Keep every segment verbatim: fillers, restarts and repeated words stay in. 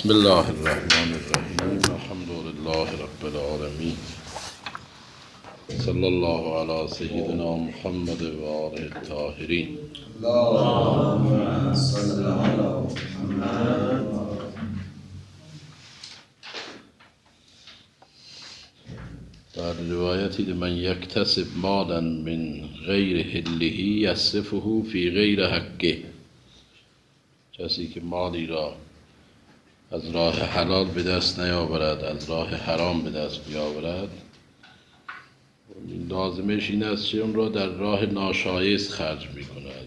بسم الله الرحمن الرحیم. الحمد لله رب العالمین. صلی الله علی سیدنا محمد و آله الطاهرین. اللهم صل على محمد. در روایتی من یکتسب مالا من غیر حله یصرفه فی غیر حقه، کسی که مالی را از راه حلال به دست نیاورد از راه حرام به دست بیاورد، لازمش این است که اون را در راه ناشایست خرج می کند.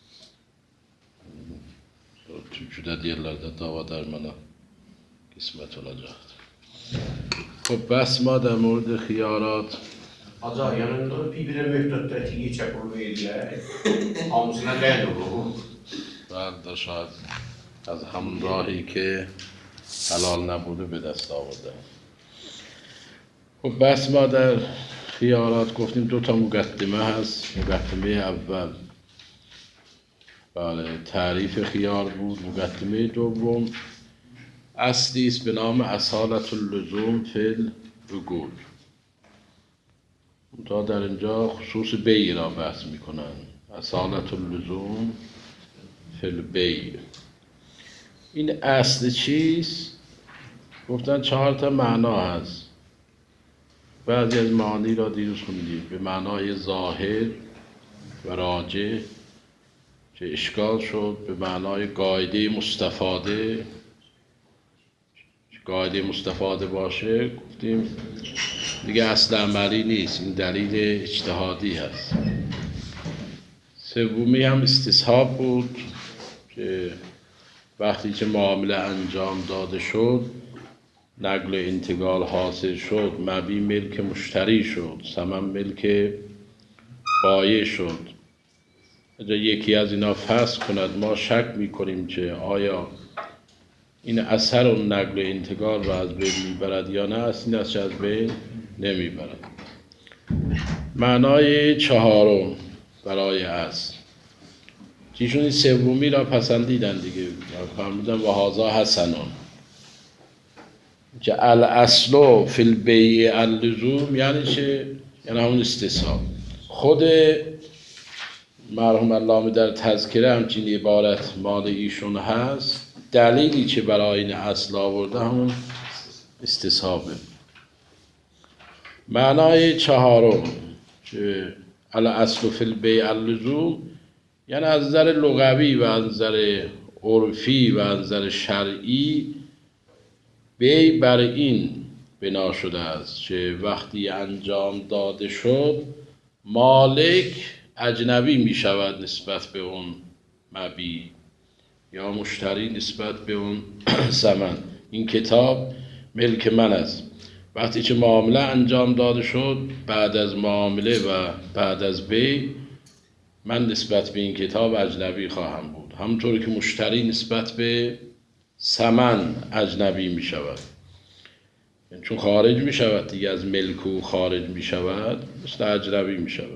تو دیرler de dava dermanı kısmet olacaktır. خب بس ما در مورد خیارات Aza yanında bir bire mühtattaki geçer bunu verdiler. Hamısına geldi bu. بعد شاید از همون راهی که حلال نبوده به دست آورده. خب بس ما در خیارات گفتیم دو تا مقدمه هست. مقدمه اول بله تعریف خیار بود. مقدمه دوم اصلی است به نام اصالت اللزوم فی العقول. تا در اینجا خصوص بیع را بحث میکنن. اصالت اللزوم فی البیع. این اصل چیست؟ گفتن چهار تا معنا هست. بعضی از معانی را دیروز خوندیم به معنای ظاهر و راجع که اشکال شد، به معنای قاعده مستفاده. قاعده مستفاده باشه گفتیم دیگه اصل عملی نیست، این دلیل اجتهادی هست. سومی هم استصحاب بود که وقتی که معامله انجام داده شد، نقل و انتقال حاصل شد، مبیع ملک مشتری شد، ثمن ملک بایع شد، اگر یکی از اینا فسخ کند ما شک میکنیم که آیا این اثر و نقل و انتقال را از بین میبرد یا نه، اصلا از از بین نمیبرد. معنای چهارم برای اصل چیشون این سومی را پسندیدن دیگه، فرمودن و هذا حسنون که الاصل فی البیع اللزوم یعنی چه؟ یعنی همون استصحاب. خود مرحوم علامه در تذکره همچین عبارت مال ایشون هست. دلیلی که برای این اصل آورده همون استصحابه. معنای چهارم که الاصل فی البیع اللزوم یعنی از نظر لغوی و از نظر عرفی و از نظر شرعی بیع بر این بنا شده است که وقتی انجام داده شد مالک اجنبی می شود نسبت به اون مبیع یا مشتری نسبت به اون ثمن. این کتاب ملک من است. وقتی که معامله انجام داده شد بعد از معامله و بعد از بیع من نسبت به این کتاب اجنبی خواهم بود، همونطور که مشتری نسبت به ثمن اجنبی می شود، چون خارج می شود دیگه، از ملک او خارج می شود، مثل اجنبی می شود.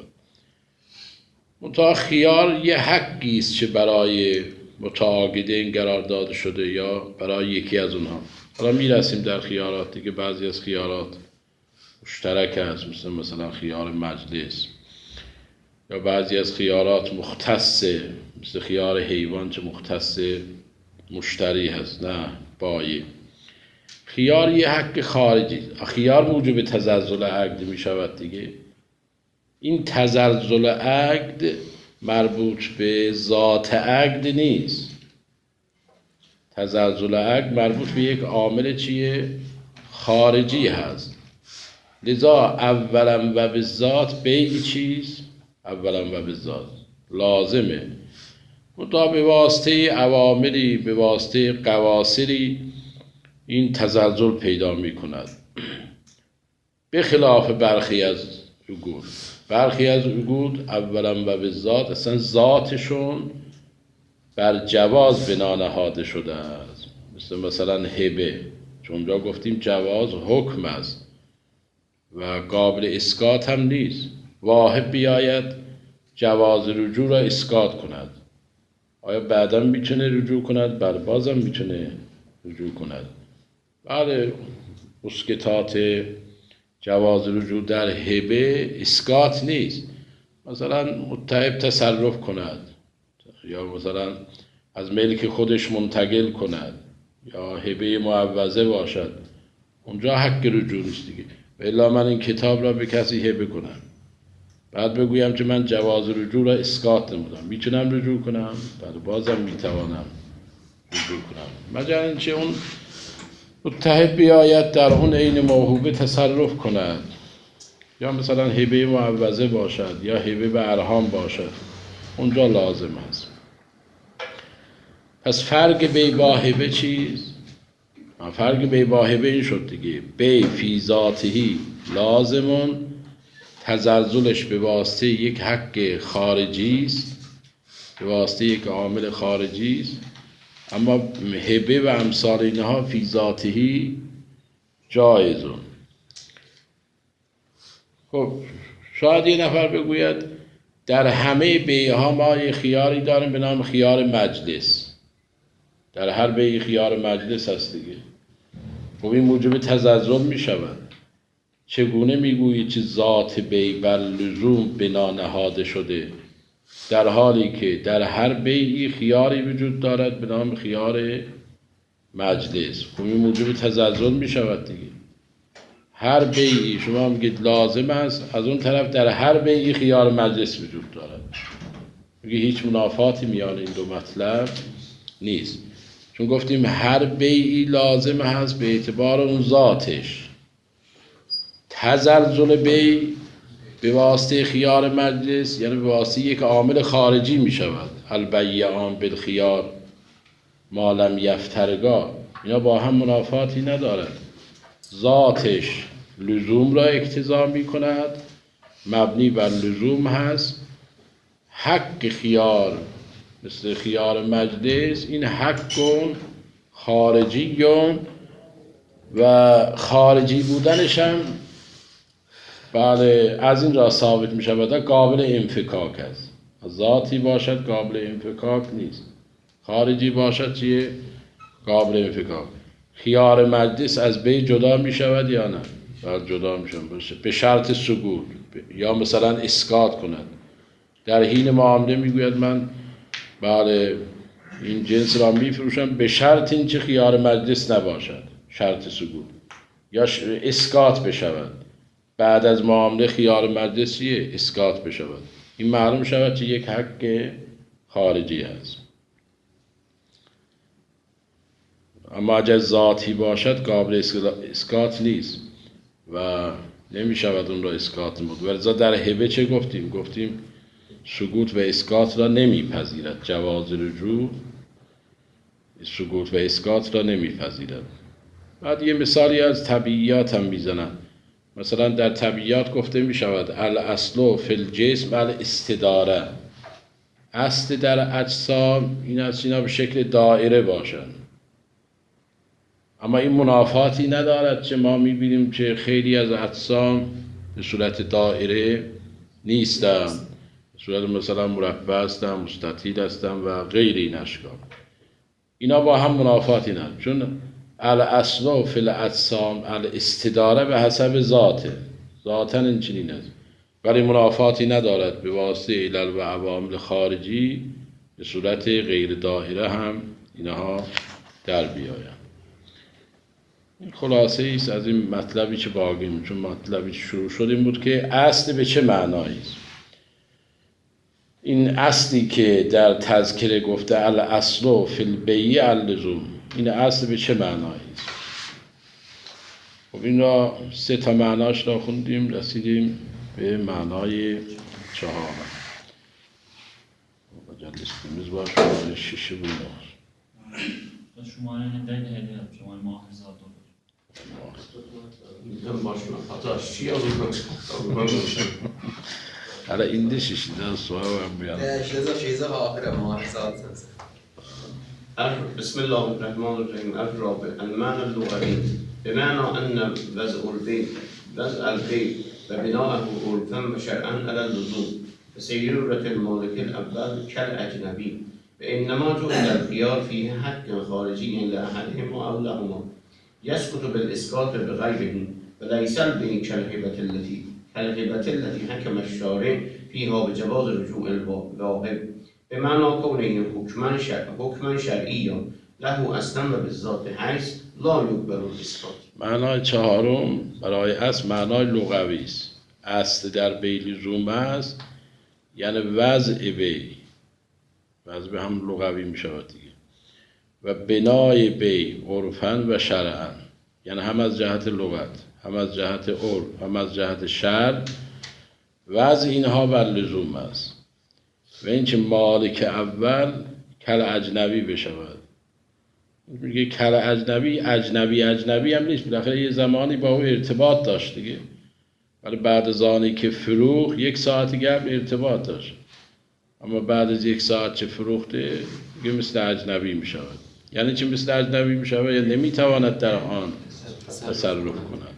منتها خیار یه حقی است که برای متعاقدین قرار داده شده یا برای یکی از اونها. حالا می رسیم در خیارات دیگه. بعضی از خیارات مشترک است، مثل مثلا خیار مجلس، یا بعضی از خیارات مختصه مثل خیار حیوان که مختص مشتری هست نه بایع. خیار یه حق خارجی. خیار موجب تزلزل عقد می شود دیگه. این تزلزل عقد مربوط به ذات عقد نیست. تزلزل عقد مربوط به یک عامل چیه؟ خارجی هست. لذا اولا و به ذات بیع چیز؟ اولا و به ذات لازمه. منتها به واسطه عواملی، به واسطه قواصری این تزلزل پیدا می کند. به خلاف برخی از عقود. برخی از عقود اولا و به ذات اصلا ذاتشون بر جواز بنا نهاده شده است. مثل مثلا هبه، چون جا گفتیم جواز حکم است و قابل اسقاط هم نیست. واهب بیاید جواز رجوع را اسقاط کند، آیا بعدا میتونه رجوع کند؟ بله بازم میتونه رجوع کند. بله اسقاط جواز رجوع در هبه اسقاط نیست. مثلا متهب تصرف کند یا مثلا از ملک خودش منتقل کند یا هبه معوضه باشد، اونجا حق رجوع نیست دیگه. و الا من این کتاب را به کسی هبه کنم بعد بگویم که من جواز رجوع را اسقاط نمودم، میتونم رجوع کنم؟ بله بازم میتوانم رجوع کنم، مگر اینکه اون متهب بیاید در اون عین موهوبه تصرف کند یا مثلا هبه معوضه باشد یا هبه به ارهام باشد، اونجا لازم است. پس فرق بی با هبه چیست؟ فرق بی با هبه این شد دیگه، بی فی ذاتهی لازمون، تزلزلش به واسطه یک حق خارجی است، به واسطه یک عامل خارجی است، اما هبه و امثال اینها فی ذاتهی جایزون. خب شاید یه نفر بگوید در همه بیعها ما یه خیاری داریم به نام خیار مجلس، در هر بیع خیار مجلس هست دیگه. خب این موجب تزلزل می شود. چگونه میگویی که ذات بیع بر لزوم بنا نهاده شده در حالی که در هر بیعی خیاری وجود دارد به نام خیار مجلس؟ خب این موجب تزلزل می شود دیگه. هر بیعی شما میگید لازم است، از اون طرف در هر بیعی خیار مجلس وجود دارد، میگه هیچ منافاتی میان این دو مطلب نیست، چون گفتیم هر بیعی لازم هست به اعتبار اون ذاتش. تزلزل بیع به واسطه خیار مجلس یعنی به واسطه یک عامل خارجی می شود. البیعان بالخیار ما لم یفترقا، اینا با هم منافاتی ندارد. ذاتش لزوم را اقتضا می کند، مبنی بر لزوم هست. حق خیار مثل خیار مجلس این حق خارجی و خارجی بودنش هم بله از این را ثابت می شود قابل انفکاک است. ذاتی باشد قابل انفکاک نیست، خارجی باشد چیه؟ قابل انفکاک. خیار مجلس از بی جدا می شود یا نه؟ بله جدا می شود به شرط سقوط یا مثلا اسقاط کند. در حین معامله می گوید من بله این جنس را می فروشم به شرط این چه خیار مجلس نباشد، شرط سقوط یا اسقاط بشود. بعد از معامله خیار مجلسیه اسقاط بشود، این معلوم شود که یک حق خارجی هست. اما اگر ذاتی باشد قابل اسقاط نیست و نمی شود اون را اسقاط نمود. ولذا در هبه چه گفتیم؟ گفتیم سقوط و اسقاط را نمی پذیرد، جواز رجوع سقوط و اسقاط را نمی پذیرد. بعد یه مثالی از طبیعیات هم میزنن. مثلا در طبیعیات گفته می شود الاصل فی الجسم الاستداره، اصل در اجسام این است اینا به شکل دایره باشند، اما این منافاتی ندارد که ما می بینیم که خیلی از اجسام به صورت دایره نیستند، به صورت مثلا مربع هستند، مستطیل هستند و غیر این اشکال. اینا با هم منافاتی ندارد، چون الاصل فی الاجسام الاستداره به حسب ذاته، ذاتاً این چنین است، ولی منافاتی ندارد به واسطه علل و عوامل خارجی به صورت غیر دایره هم اینها در بیاید. این خلاصه ایست از این مطلبی که باقیم، چون مطلبی که شروع شد این بود که اصل به چه معنایی است. این اصلی که در تذکره گفته الاصل فی البیع اللزوم، این اصل به چه معنایی است؟ خب این را سه تا معناش را خوندیم، رسیدیم به معنای چهارم. مجلس تمیز باش شماره شیشه بود. شماره هندک هدیه شماره ماه هزار دلار. Bizden başına hata şey alırsak حالا این ده شیشیدن سوال هم بیان. شیزا شیزا آخر ماه هزار بسم الله الرحمن الرحیم. الرابع المعنى اللغوي بمعنى أن وضع البيت وضع البيت وبناءه عرفا وشرعا على اللزوم وسيرورة المالك الأول كالأجنبي فإنما جعل الخيار فيه حق خارجي لأحدهما أو لهما يسقط بالإسقاط بغيره وليس البيع كالهبة التي كالهبة التي حكم الشارع فيها بجواز رجوع الواهب بمعنى كونه حكما شرع حكما شرعيا له اصلا بالذات حیث لا یقبل الاسقاط. معنای چهارم برای اصل معنای لغوی است. اصل در بی لزوم است، یعنی وضع بی، وضع به هم لغوی می شود دیگه، و بنای بی عرفاً و شرعاً، یعنی هم از جهت لغت، هم از جهت عرف، هم از جهت شرع، وضع اینها بر لزوم است و اینکه مالک اول کل اجنبی بشود. میگه کل اجنبی اجنبی اجنبی هم نیست، بالاخره یه زمانی با او ارتباط داشت دیگه، ولی بعد از آنی که فروخت یک ساعتی قبل ارتباط داشت، اما بعد از یک ساعت چه فروخته دیگه مثل اجنبی می شود. یعنی چه مثل اجنبی می شود؟ یا نمی تواند در آن تصرف کند.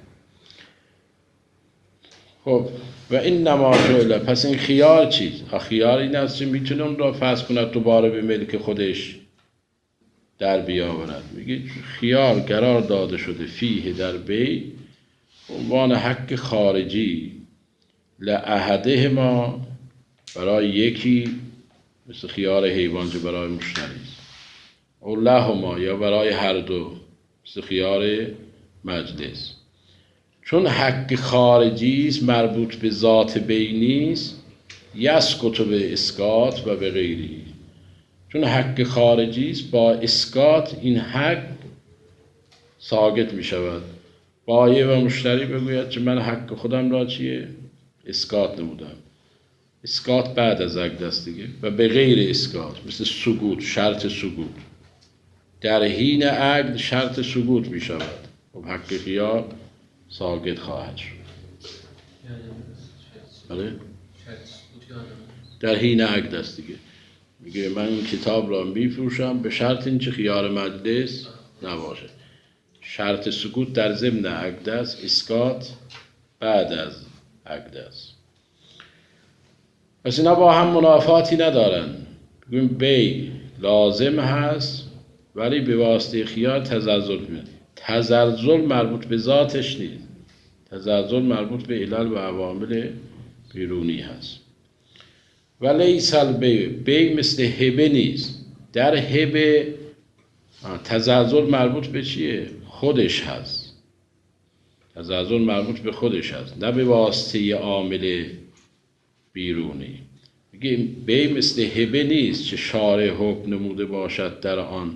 خب و این نما جعل، پس این خیار چیز؟ خیار این است که میتونه اون را فسخ کند دوباره به ملک خودش در بیاورد. میگه خیار قرار داده شده فیه در بی عنوان حق خارجی لأحده ما، برای یکی مثل خیار حیوان که برای مشتری است، او لهما یا برای هر دو مثل خیار مجلس. چون حق خارجی است مربوط به ذات بی نیست، یسقط به اسقاط و به غیری. چون حق خارجی است با اسقاط این حق ساقط می شود. بایع و مشتری بگوید که من حق خودم را چیه؟ اسقاط نمودم. اسقاط بعد از عقد است دیگه، و به غیر اسقاط مثل سقوط، شرط سقوط در حین عقد شرط سقوط می شود. خب حق خیار ساقط خواهد شد. بله؟ در حین عقد است دیگه. میگه من این کتاب را میفروشم به شرط اینکه خیار مجلس نباشه. شرط سقوط در ضمن عقد است، اسقاط بعد از عقد است. پس اینا با هم منافاتی ندارن. بگویم بی لازم هست ولی به واسطه خیار تزلزل میاد. تزلزل مربوط به ذاتش نیست، تزلزل مربوط به علل و عوامل بیرونی هست. ولی سلبه بی مثل هبه نیست. در هبه تزلزل مربوط به چیه؟ خودش هست. تزلزل مربوط به خودش هست، نه به واسطه عامل بیرونی. میگه بی مثل هبه نیست که شارع حکم نموده باشد در آن،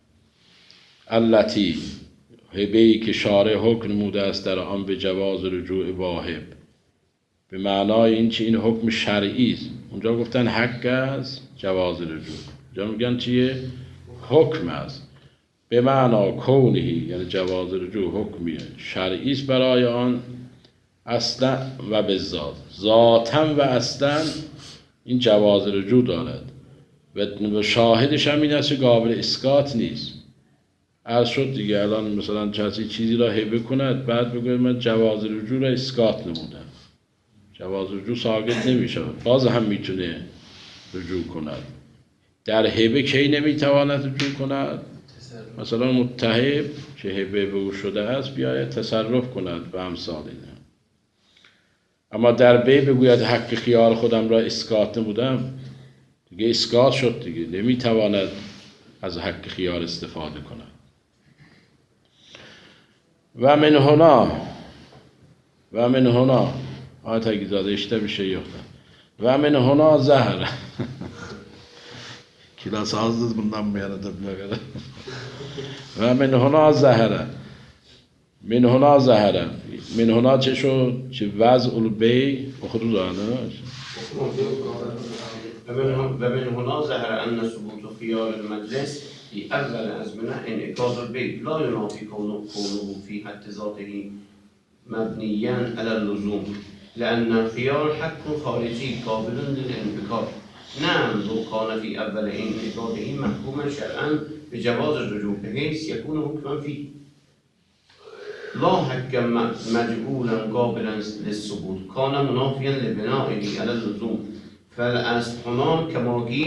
التی هبه‌ای که شارع حکم نموده است در آن به جواز رجوع واهب، به معنای این که این حکم شرعی است. اونجا گفتن حق است جواز رجوع، اونجا میگن چیه؟ حکم است. به معنا کونهی، یعنی جواز رجوع حکمی شرعی است برای آن اصلا و به ذات، ذاتا و اصلا این جواز رجوع دارد و شاهدش هم این است که قابل اسقاط نیست. عرض شد دیگه، الان مثلا کسی چیزی را هبه کند بعد بگوید من جواز رجوع را اسقاط نمودم، جواز رجوع ساقط نمی شود، باز هم میتونه رجوع کند. در هبه کی نمیتواند رجوع کند؟ مثلا متهب که هبه به او شده است بیاید تصرف کند و امثال اینه. اما در بی بگوید حق خیار خودم را اسقاط نمودم، دیگه اسقاط شد دیگه، نمیتواند از حق خیار استفاده کند. و من هنا و من هنا آیت اگه زاده اشته بشه یختن و من هنا زهر کلاس آزد bundan میانه دبیاره و من هنا زهره من هنا زهره من هنا چه شد؟ چه وضع البی اخرو دانش و من هنا ظهر أن ثبوت خيار المجلس في أول أزمنة انعقاد البيع لا ينافي كونه في حد ذاته مبنيا على اللزوم، لأن الخيار حق خارجي قابل للانفكاك. نعم لو كان في أول انعقاده محكوما شرعا بجواز الرجوع بحيث يكون حكما فيه، لا حقا مجهولا قابلا للثبوت كان منافيا لبنائه على اللزوم. فالأصل هنا كما قيل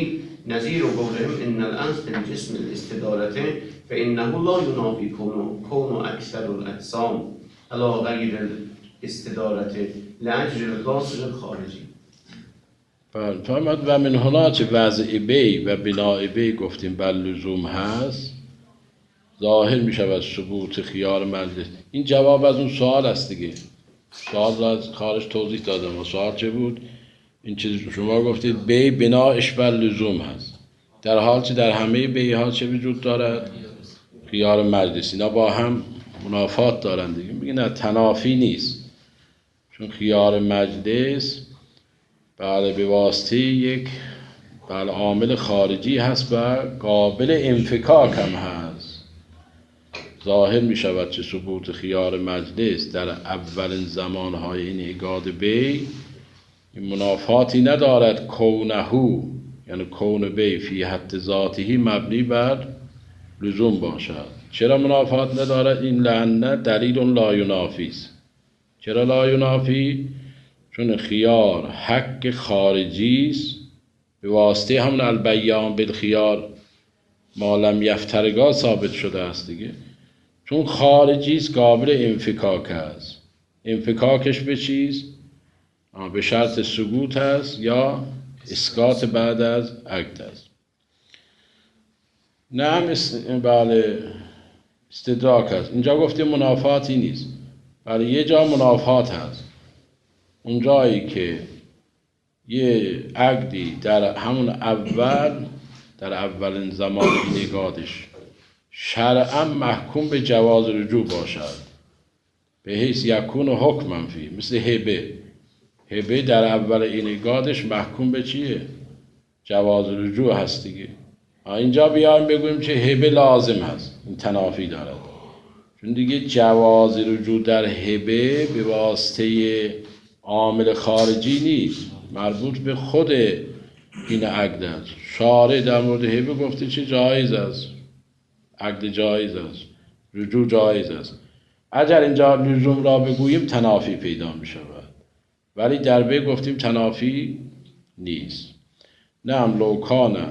نظير قولهم إن الأنس في الجسم الاستدارة فإنه لا ينافي كون كون أكثر الأجسام على غير الاستدارة لأجل القاصر الخارجي. فرمود و من هنا که وضع بی و بناء بی گفتیم بر لزوم هست ظاهر می شود ثبوت خیار مجلس. این جواب از اون سوال است دیگه. سوال را از خارج توضیح دادم و سوال چه بود؟ این چیزی که شما گفتید بی بناش بر لزوم هست، در حال که در همه بی ها چه وجود دارد؟ خیار مجلس. اینا با هم منافات دارن دیگه. میگه نه تنافی نیست، چون خیار مجلس بله به واسطه یک بله عامل خارجی هست و قابل انفکاک هم هست. ظاهر می شود که ثبوت خیار مجلس در اولین زمانهای این ایجاد بی این منافاتی ندارد کونهو، یعنی کون بی فی حد ذاتی مبنی بر لزوم باشد. چرا منافات ندارد؟ این لعنه دلیل لا ینافی است. چرا لا ینافی؟ چون خیار حق خارجی است به واسطه همون البیان بالخیار ما لم یفترقا ثابت شده است دیگه. چون خارجی است قابل انفکاک است. انفکاکش به چیز؟ به شرط سقوط است یا اسقاط بعد از عقد است. نه هم است بله استدراک است. اینجا گفتیم منافاتی نیست، ولی یه جا منافات هست. اون جایی که یه عقدی در همون اول در اولین زمان نگادش شرعا محکوم به جواز رجوع باشد به حیث یکون حکم فی، مثل هبه. هبه در اول اینگادش محکوم به چیه؟ جواز رجوع هست دیگه. اینجا بیایم بگوییم که هبه لازم هست، این تنافی دارد، چون دیگه جواز رجوع در هبه به واسطه عامل خارجی نیست، مربوط به خود این عقد است. شارع در مورد هبه گفته چه جایز است، عقد جایز است، رجوع جایز است. اگر اینجا لزوم را بگوییم تنافی پیدا می شود، ولی در بی گفتیم تنافی نیست. نعم لوکانه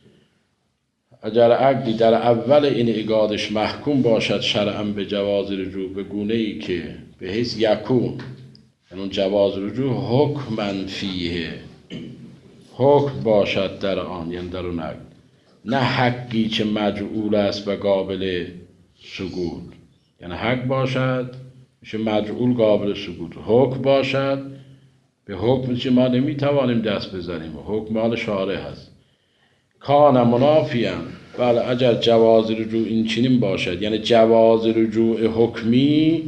اگر عقدی در اول این ایجادش محکوم باشد شرعاً به جواز رجوع به گونه ای که به حیث یکون، یعنی جواز رجوع حکماً فیه، حکم باشد در آن، یعنی در اون عقد، نه حقی که مجعول است و قابل سقوط. یعنی حق باشد میشه مجعول قابل سقوط، حکم باشد به حکم که ما نمیتوانیم دست بزنیم، حکم مال شارع هست. کان منافیاً، بله اگر جواز رجوع این چنین باشد، یعنی جواز رجوع حکمی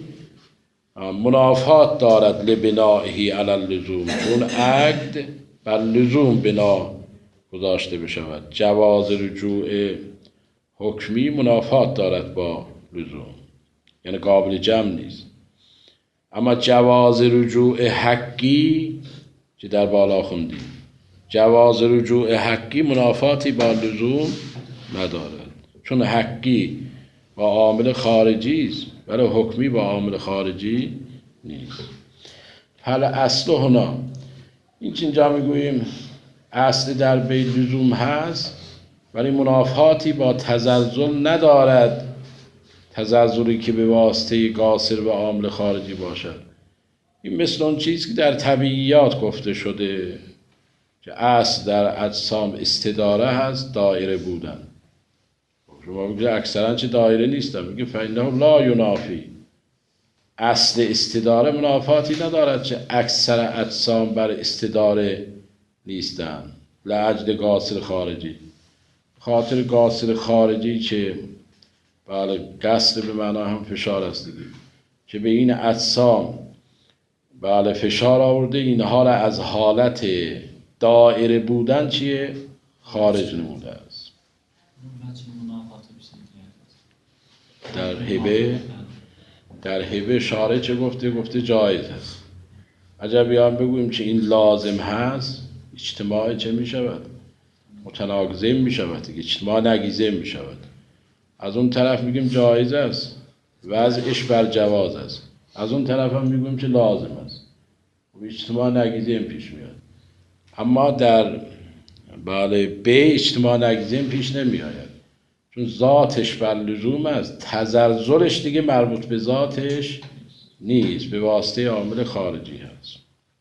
منافات دارد لبنائه علی اللزوم، چون عقد بر لزوم بنا گذاشته بشود. جواز رجوع حکمی منافات دارد با لزوم، یعنی قابل جمع نیست. اما جواز رجوع حقی که در بالا خوندیم، جواز رجوع حقی منافاتی با لزوم ندارد، چون حقی با عامل خارجی است ولی حکمی با عامل خارجی نیست. حالا اصل هنا این که اینجا میگوییم اصل در بی لزوم هست ولی منافاتی با تزلزل ندارد، تزلزلی که به واسطه قاصر و عامل خارجی باشد. این مثل اون چیز که در طبیعیات گفته شده که اصل در اجسام استداره هست، دایره بودن. شما میگه اکثرا چه دایره نیستن، میگه فإنه لا ینافی، اصل استداره منافاتی ندارد که اکثر اجسام بر استداره نیستن لاجل قاصر خارجی. خاطر قاصر خارجی که بله قصر به معنا هم فشار است دیگه، که به این اجسام بله فشار آورده، اینها را از حالت دائره بودن چیه؟ خارج نموده است. در هبه در هبه شارع چه گفته؟ گفته جایز است. اگر بیان بگوییم که این لازم هست، اجتماع چه می شود؟ متناقضین می شود، اجتماع نقیضه می شود. از اون طرف میگیم جایز است، وضعش بر جواز است، از اون طرف هم میگیم که لازم است، و اجتماع نقیضه پیش میاد. اما در بله به اجتماع نگیزیم پیش نمی آید، چون ذاتش بر لزوم است، تزلزلش دیگه مربوط به ذاتش نیست، به واسطه عامل خارجی هست.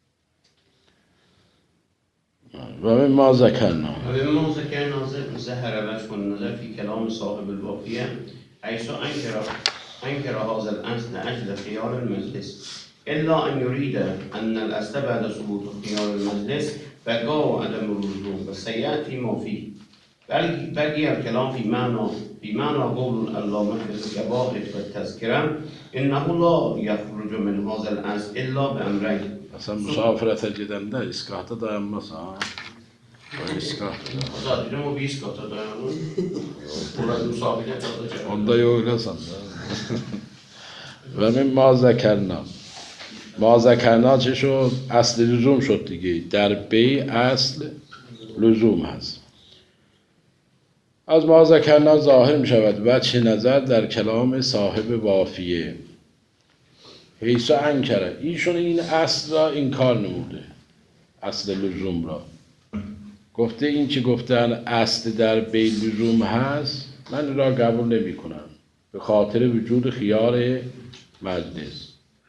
و مما ذکرنا ومما ذكرنا ظهر وجه النظر في كلام صاحب الواقية حيث أنكر أنكر هذا الأصل لأجل خيار المجلس إلا أن يريد أن الأصل بعد ثبوت خيار المجلس بقاء عدم اللزوم وسيأتي ما فيه بل بقي الكلام في معنى في معنى قول العلامة في الجواهر والتذكرة إنه لا يخرج من هذا الأصل إلا بأمرين. اصلا مسافرت جدنده اسکاهta dayanmaz ha. O iskah. Zaten o bir iskata dayanır. Burada misafirine kalacak. Onda yok lan. و من ما ذکرنا ما ذکرنا چه شد؟ اصل لزوم شد دیگه. در بی اصل لزوم هست. از ما ذکرنا ظاهر می شود وجه نظر در کلام صاحب وافیه. حیث انکره ایشون این اصل را انکار نموده، اصل لزوم را گفته، این که گفتن اصل در بی لزوم هست من را قبول نمی کنم به خاطر وجود خیار مجلس.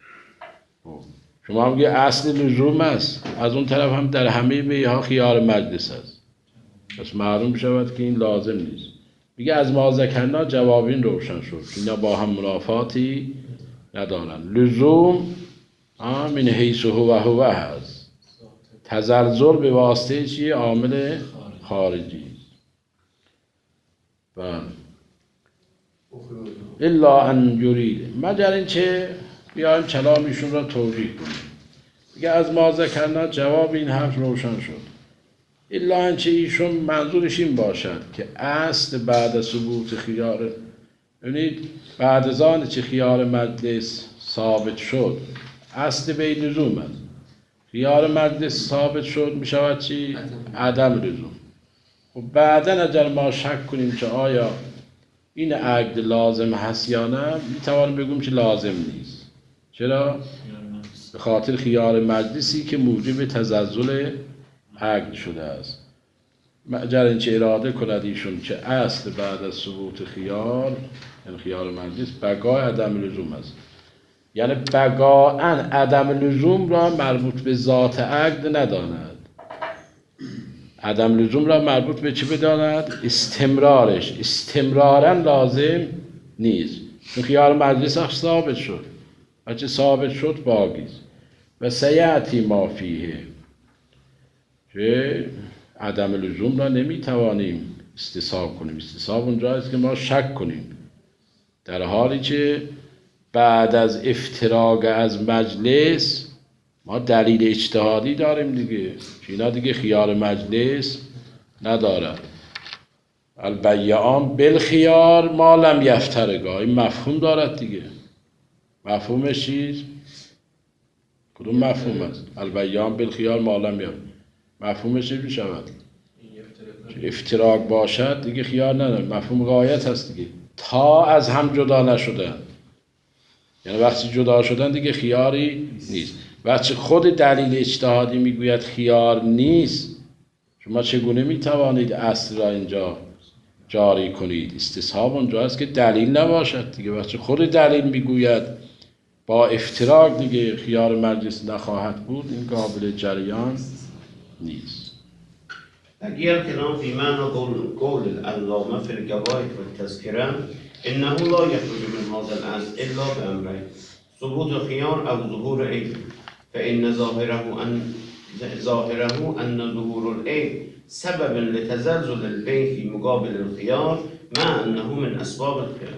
شما میگه اصل لزوم است، از اون طرف هم در همه بیها خیار مجلس است، پس معلوم شود که این لازم نیست. میگه از ما ذکرنا جوابین روشن شد، اینا با هم منافاتی ندارن. لزوم من حیث هو هو هست، تزلزل به واسطه چیه؟ عامل خارجی. بله الا ان یرید، مگر اینکه بیایم کلامیشون را توجیه کنیم. میگه از ما ذکرنا جواب این حرف روشن شد، الا اینکه ایشون منظورش این باشد که اصل بعد از ثبوت خیار، یعنی بعد از آن که خیار مجلس ثابت شد اصل به لزوم است، خیار مجلس ثابت شد می شود چی؟ عدم لزوم. خب بعدا اگر ما شک کنیم که آیا این عقد لازم هست یا نه، می توانیم بگویم که لازم نیست. چرا؟ به خاطر خیار مجلسی که موجب تزلزل عقد شده است. اگر اینکه اراده کند ایشون که اصل بعد از ثبوت خیار، یعنی خیار مجلس، بقای عدم لزوم است، یعنی بقاءً عدم لزوم را مربوط به ذات عقد نداند، عدم لزوم را مربوط به چی بداند؟ استمرارش، استمراراً لازم نیست، چون خیار مجلس هم ثابت شد، بچه ثابت شد باقیست. و سیأتی ما فیه، که عدم لزوم را نمیتوانیم استصحاب کنیم. استصحاب اونجا است که ما شک کنیم، در حالی که بعد از افتراق از مجلس ما دلیل اجتهادی داریم دیگه، که اینا دیگه خیار مجلس ندارد. البیعان بالخیار ما لم یفترقا، این مفهوم دارد دیگه. مفهومش چیست؟ کدوم مفهوم است؟ البیعان بالخیار ما لم یفترقا، مفهومش چی میشود؟ افتراق باشد دیگه خیار نداره، مفهوم غایت هست دیگه، تا از هم جدا نشدن، یعنی وقتی جدا شدن دیگه خیاری نیست. وقتی خود دلیل اجتهادی میگوید خیار نیست، شما چگونه میتوانید اصل را اینجا جاری کنید؟ استصحاب اونجا است که دلیل نباشد دیگه. وقتی خود دلیل میگوید با افتراق دیگه خیار مجلس نخواهد بود، این قابل جریان نیست. بقي الكلام في معنى قول قول العلامة في الجواهر والتذكرة إنه لا يخرج من هذا الأصل إلا بأمرين: ثبوت الخيار أو ظهور عيب، فإن ظاهره أن ظاهره أن ظهور العيب سبب لتزلزل البيع في مقابل الخيار مع أنه من أسباب الخيار.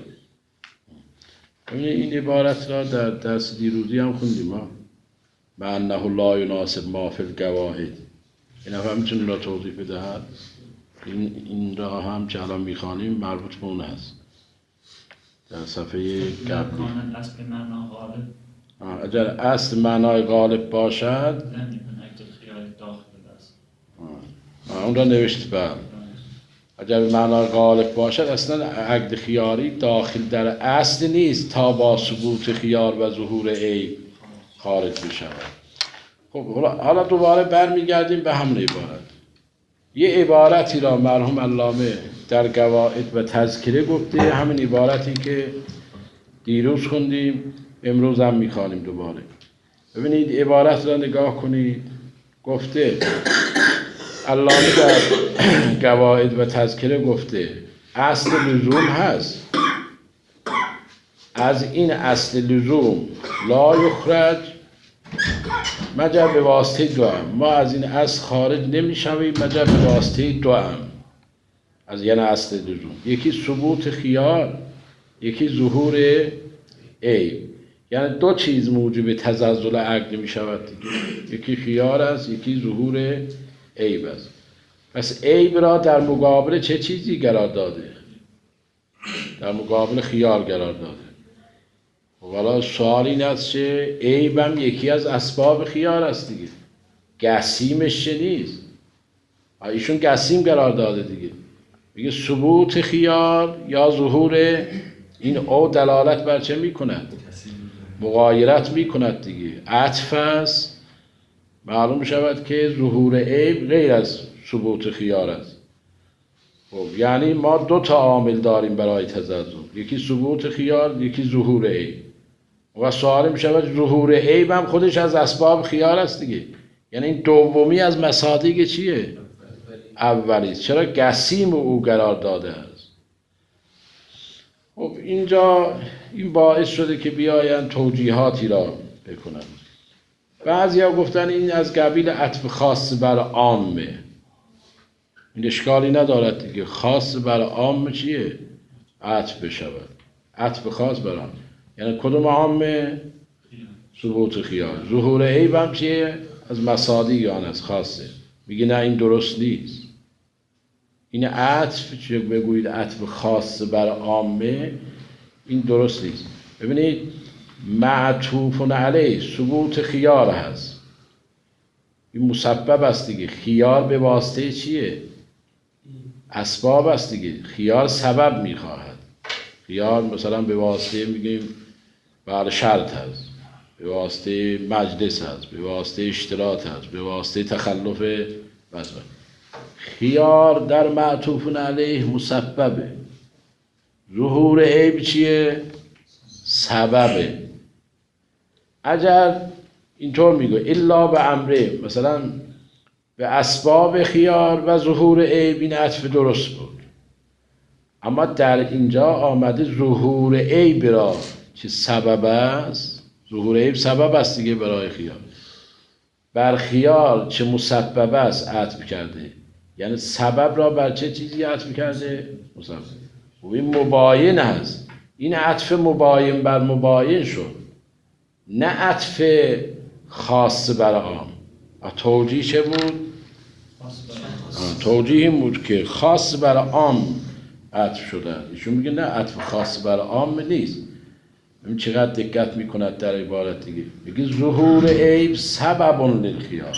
این عبارت را در درس دیروزی هم خوندیم ها، مع انه لا یناسب ما فی الجواهر. این هم میتونه را توضیح بدهد. این این را هم که الان میخوانیم مربوط به اون هست در صفحه قبلی. اگر اصل معنای غالب باشد اون را نوشت بعد. اگر به معنای غالب باشد اصلا عقد خیاری داخل در اصل نیست تا با ثبوت خیار و ظهور عیب خارج بشود. خب حالا دوباره برمیگردیم به همون عبارت. یه عبارتی را مرحوم علامه در قواعد و تذکره گفته، همین عبارتی که دیروز خوندیم امروز هم میخوانیم دوباره. ببینید عبارت را نگاه کنید. گفته علامه در قواعد و تذکره گفته اصل لزوم هست، از این اصل لزوم لا یخرج مگر به واسطه دوام. ما از این اصل خارج نمیشویم مگر به واسطه دوام. از یعنی اصل لزوم یکی ثبوت خیار، یکی ظهور عیب. یعنی دو چیز موجب تزلزل عقل می شود دیگه، یکی خیار است، یکی ظهور عیب است. پس عیب را در مقابل چه چیزی قرار داده؟ در مقابل خیار قرار داده. والا سوال این است که عیب هم یکی از اسباب خیار است دیگه، گسیمش چه نیست؟ ایشون گسیم قرار داده دیگه. میگه ثبوت خیار یا ظهور این او دلالت بر چه میکند؟ مغایرت میکند دیگه، عطف است. معلوم شود که ظهور عیب غیر از ثبوت خیار است. خب یعنی ما دو تا عامل داریم برای تزلزل، یکی ثبوت خیار، یکی ظهور عیب. و سوال میشود ظهور عیب هم خودش از اسباب خیار است دیگه. یعنی این دومی از مصادیق چیه؟ اولی. چرا گسیم او قرار داده است؟ خب اینجا این باعث شده که بیاین توجیهاتی را بکنن. بعضیا گفتن این از قبیل عطف خاص بر عامه. این اشکالی ندارد دیگه، خاص بر عام چیه؟ عطف بشود، عطف خاص بر عام. یعنی کدوم عامه؟ ثبوت خیار. ظهور عیب هم چیه؟ از مصادیق آن است، خاصه. میگه نه این درست نیست. این عطف چه بگویید عطف خاص بر عامه، این درست نیست. ببینید معطوف علیه ثبوت خیار هست، این مسبب است دیگه. خیار به واسطه چیه؟ اسباب است دیگه. خیار سبب میخواهد. خیار مثلا به واسطه میگیم بر شرط هست، به واسطه مجلس هست، به واسطه اشتراط هست، به واسطه تخلف بس. خیار در معطوف علیه مسببه. ظهور عیب چیه؟ سببه. اگر اینطور میگه الا به امره، مثلا به اسباب خیار و ظهور عیب، این عطف درست بود. اما در اینجا آمده ظهور عیب را که سبب است، ظهور عیب سبب است دیگه برای خیار، بر خیار چه مسبب است عطف کرده. یعنی سبب را بر چه چیزی عطف کرده؟ مسبب. و این مباین هست. این عطف مباین بر مباین شد، نه عطف خاص بر عام. توجیه چه بود؟ توجیه این بود که خاص بر عام عطف شده. ایشون میگه نه، عطف خاص بر عام نیست. این چقدر دقت میکند در عبارت دیگه. میگه ظهور عیب سبب للخیار.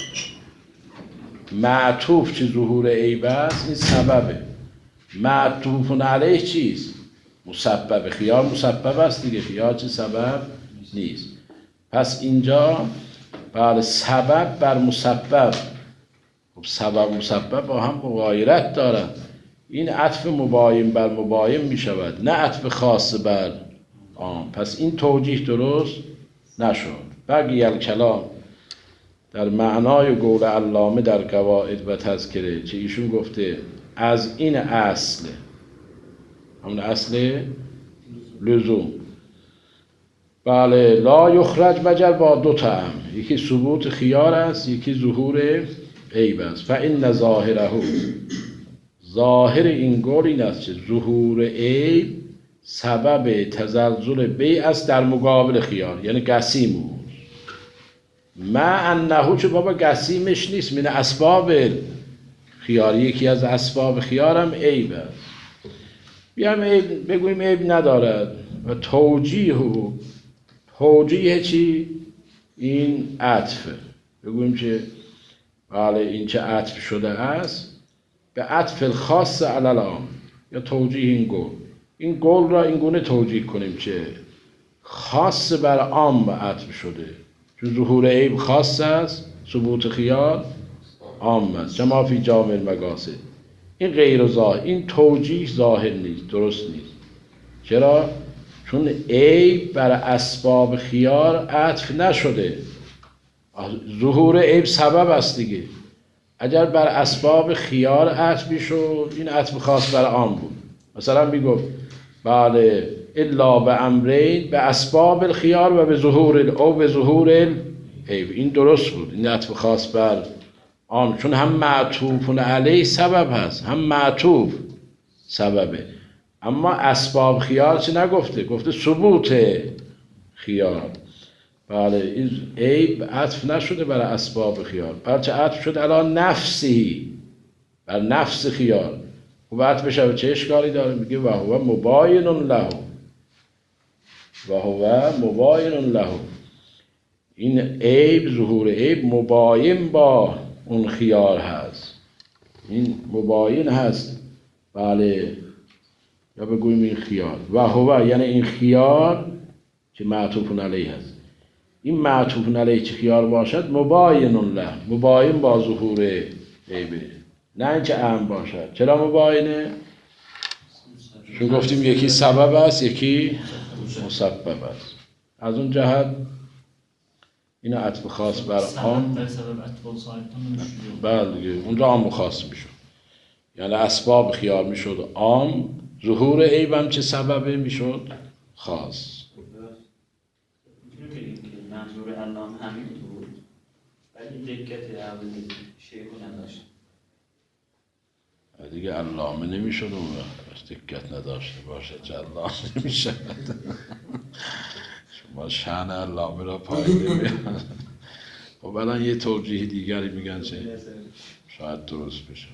معطوف چه ظهور عیب است، این سببه. معطوف علیه چیست؟ مسبب. خیار مسبب است دیگه، خیار چه سبب نیست. پس اینجا بر سبب بر مسبب، خب سبب مسبب با هم مغایرت دارن. این عطف مباین بر مباین می شود، نه عطف خاص بر عام. پس این توجیه درست نشد. بقی الکلام در معنای قول علامه در قواعد و تذکره چه ایشون گفته از این اصل، همون اصل لزوم، بله، لا یخرج مگر با دو طعم، یکی ثبوت خیار است، یکی ظهور عیب است. فإن ظاهره، ظاهر این قول این است که ظهور عیب سبب تزلزل بیع است در مقابل خیار، یعنی قسیم او. مع انه، چه بابا قسیمش نیست، من اسباب خیار، یکی از اسباب خیار هم عیب است. بیام عیب بگوییم عیب ندارد. و توجیه توجیه چی؟ این عطفه. بگوییم که بله این چه عطف شده است به عطف الخاص علی العام، یا توجیه این قول. این قول را این گونه توجیه کنیم که خاص بر عام عطف شده، چون ظهور عیب خاص است، ثبوت خیار عام است کما فی جامع المقاصد. این غیر ظاهر، این توجیه ظاهر نیست، درست نیست. چرا؟ چون عیب بر اسباب خیار عطف نشده. ظهور عیب سبب است دیگه. اگر بر اسباب خیار عطف میشد این عطف خاص بر عام بود. مثلا میگفت بله الا به امرین به اسباب الخیار و به ظهور او به ظهور العیب، این درست بود، این عطف خاص بر عام، چون هم معطوف علیه سبب هست هم معطوف سببه. اما اسباب خیار چی نگفته؟ گفته ثبوت خیار. بله این عیب عطف نشده بر اسباب خیار، بلکه عطف شد علی نفسی، بر نفس خیار. و عطف بشه چه اشکالی داره؟ میگه و هو مباین له، و هو مباین له. این عیب، ظهور عیب مباین با اون خیار هست، این مباین هست. بله یا بگویم این خیار و هو یعنی این خیار که معطوف علیه هست، این معطوف علیه چه خیار باشد مباین له، مباین با ظهور عیبه، نه اینکه اهم باشد. چرا مباینه؟ چون گفتیم یکی سبب است یکی مسبب است. از اون جهت این عطف خاص بر عام، بله دیگه اون را عام خاص میشد، یعنی اسباب خیار میشد عام، ظهور عیب هم چه سببه میشد خاص. منظور علام همین بود ولی دقت اولی شیخ نداشت دیگه علامه نمیشد اون وقت دقت نداشته باشه چه علامه نمیشد. شما شأن علامه را پایین نمیارد. خب الان یه توجیه دیگری میگن چه شاید درست بشه.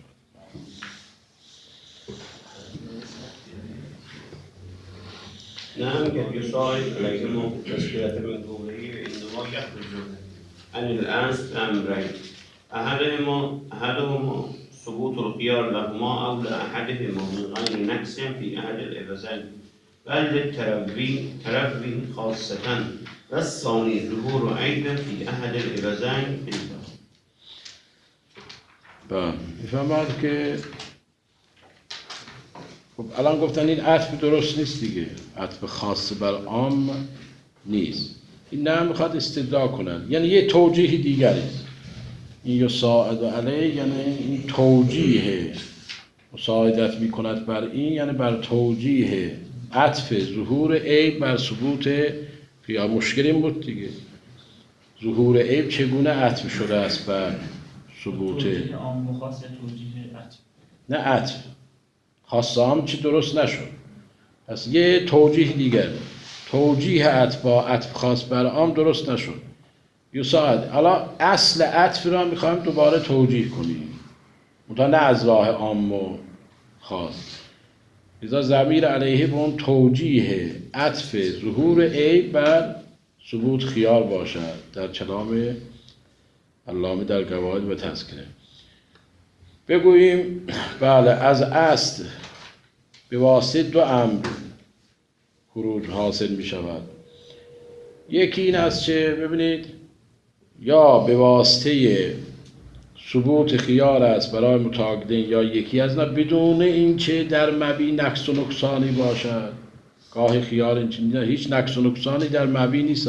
نعم قد يصائب لكنه تسكية من قوله إنما يخرج عن الأنس أمرين أحدهما أحدهما ثبوت الخيار لهما أو لأحدهما من غير نقص في أحد الإبزين بل للتربي تربي خاصة والثاني ظهور عيب في أحد الإبزين. بله میفهمد که خب الان گفتن این عطف درست نیست دیگه، عطف خاص بر عام نیست. این نه میخواد استدلال کنن، یعنی یه توجیه دیگری است. این یساعد علیه یعنی این توجیه مساعدت میکند بر این، یعنی بر توجیه عطف ظهور عیب بر ثبوت خیار. مشکل این بود دیگه ظهور عیب چگونه عطف شده است بر ثبوت توجیه عام و خاص یا توجیه عطف؟ نه عطف خاص عام چی درست نشد. پس یه توجیه دیگر، توجیه عطف با عطف خاص بر عام درست نشد. یساعد الان اصل عطف را میخوایم دوباره توجیه کنیم، منتها نه از راه عام و خاص. لذا ضمیر علیه به اون توجیه عطف ظهور عیب بر ثبوت خیار باشد در کلام علامه در قواعد و تذکره. بگوییم بله از اصل به واسطه دو امر خروج حاصل می شود. یکی این است که ببینید یا به واسطه ثبوت خیار است برای متعاقدین، یا یکی از نه بدون اینکه در مبی نقص و نقصانی باشد. گاهی خیار این هیچ نقص و نقصانی در مبی نیست،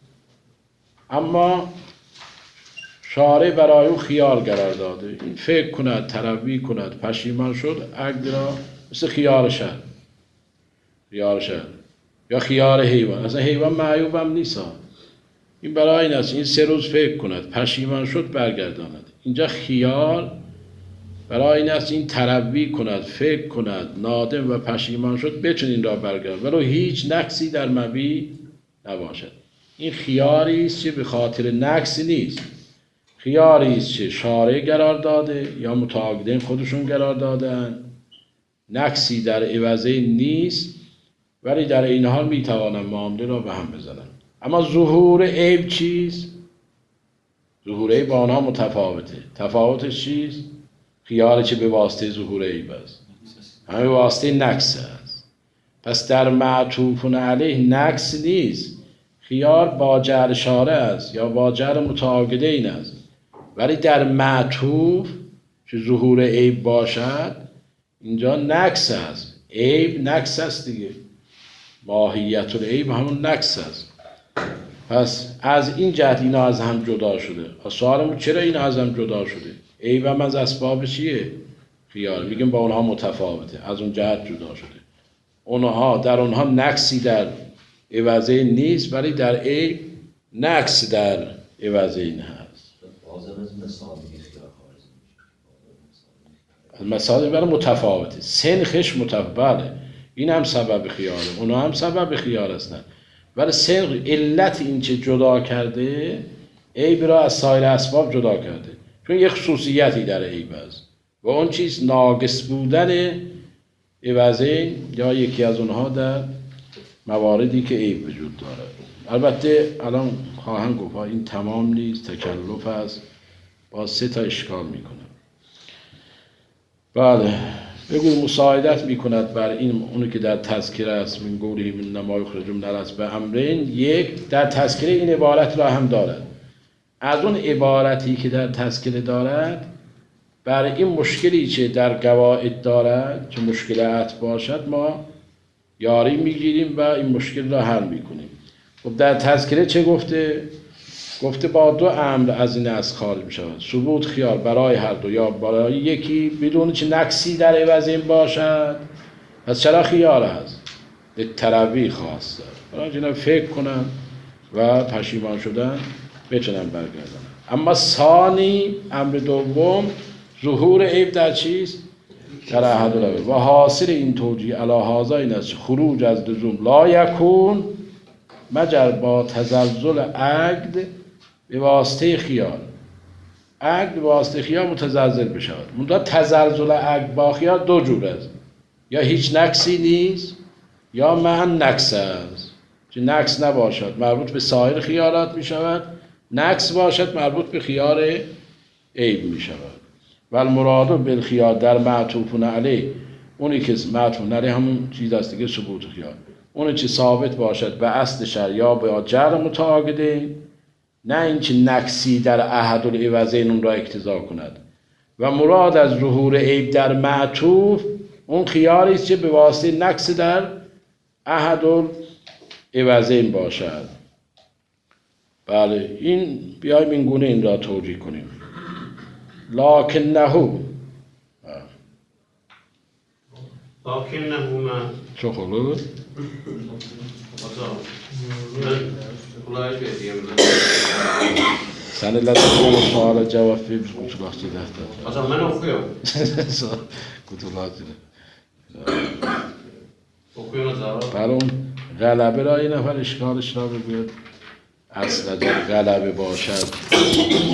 اما شارع برای او خیار قرار داده، این فکر کند تروی کند پشیمان شد عقد را مثل خیار شد، خیار شد یا خیار حیوان. اصلا حیوان معیوب هم نیست، این برای این است این سه روز فکر کند پشیمان شد برگرداند. اینجا خیار برای این است این تروی کند فکر کند نادم و پشیمان شد بتون این را برگرداند ولو هیچ نقصی در مبی نباشد. این خیاری است که به خاطر نقصی نیست، خیاری است که شارع قرار داده یا متعاقدین خودشون قرار دادن، نقصی در عوضه نیست، ولی در این حال میتوانن معامله را به هم بزنن. اما ظهور عیب چیست؟ ظهور عیب با آنها متفاوته. تفاوتش چیست؟ خیاری که به واسطه ظهور عیب است، همه به واسطه نقص است. پس در معطوف علیه نقص نیست، خیار با جعل شارع است یا با جعل متعاقدین است، ولی در معطوف که ظهور عیب باشد اینجا نقص هست. عیب نقص است دیگه، ماهیت العیب همون نقص است. پس از این جهت اینا از هم جدا شده. سوالمون چرا اینا از هم جدا شده؟ عیب هم از اسباب چیه؟ خیار. میگیم با اونها متفاوته، از اون جهت جدا شده. اونها در اونها نقصی در عوضین نیست، ولی در عیب نقص در عوضین هست. بازم از مثال میگه خیار خارج میشه. مثال برای متفاوته، سنخش متفاوته. این هم سبب خیاره، اونا هم سبب خیار هستن. ولی سنخ علت این چه جدا کرده، عیب را از سایر اسباب جدا کرده، چون یک خصوصیتی در عیب است و اون چیز ناقص بودن عوضین یا یکی از اونها در مواردی که عیب وجود داره. البته الان خواهم گفت این تمام نیست، تکلف است، با سه تا اشکال میکنه. بله، بگو مساعدت میکند بر این اونی که در تذکره است، من قوله من نما یخرج من الاسب امرین. یک، در تذکره این عبارت را هم دارد. از اون عبارتی که در تذکره دارد بر این مشکلی که در قواعد دارد که مشکل عطف باشد ما یاری میگیریم و این مشکل را حل میکنیم. خب در تذکره چه گفته؟ گفته با دو امر از این از خارج می شود. ثبوت خیار برای هر دو یا برای یکی بدون چه نقصی در عوض این باشد. پس چرا خیار هست؟ به تروی خواست دارد. برای جناب فکر کنن و پشیمان شدن بتونن برگردن. اما ثانی امر دوم ظهور عیب در چیست؟ در احد الاول. و حاصل این توجیه علی هذا این است خروج از لزوم لا یکون مگر با تزلزل عقد به واسطه خیال. عقد به واسطه خیال متزلزل بشود. منتها تزلزل عقد با خیال دو جور است، یا هیچ نقصی نیست یا مهن نقص است. که نقص نباشد مربوط به سایر خیالات می شود، نقص باشد مربوط به خیال عیب می شود. و المراد بالخیال در معطوف علیه، اونی که معطوف علیه همون چیز است دیگه، ثبوت خیال. اونی که ثابت باشد به اصل شرع یا به جر متعاقدین، نه اینکه نقصی در احد العوضین اون را اقتضا کند. و مراد از ظهور عیب در معطوف اون خیالی است که به واسطه نقص در احد العوضین باشد. بله، این بیایم این گونه این را توجیه کنیم. لکنه لکنه ما چه خلوه؟ Kolay vereyim ben. Seneler sonra suala cevap vermiş kutulakçı defter. O zaman ben okuyorum. Kutulakçı. Okuyoruz abi. برام غلبه را این نفر اشکالش را بگوید. اصلا غلبه باشد